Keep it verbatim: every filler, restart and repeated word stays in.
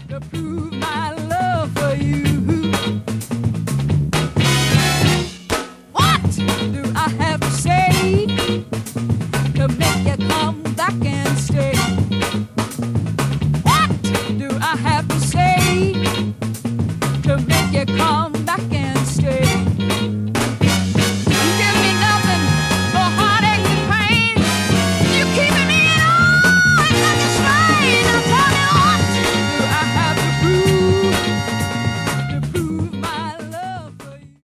to prove my love for you. What do I have to say to make you come back and stay? What do I have to say to make you come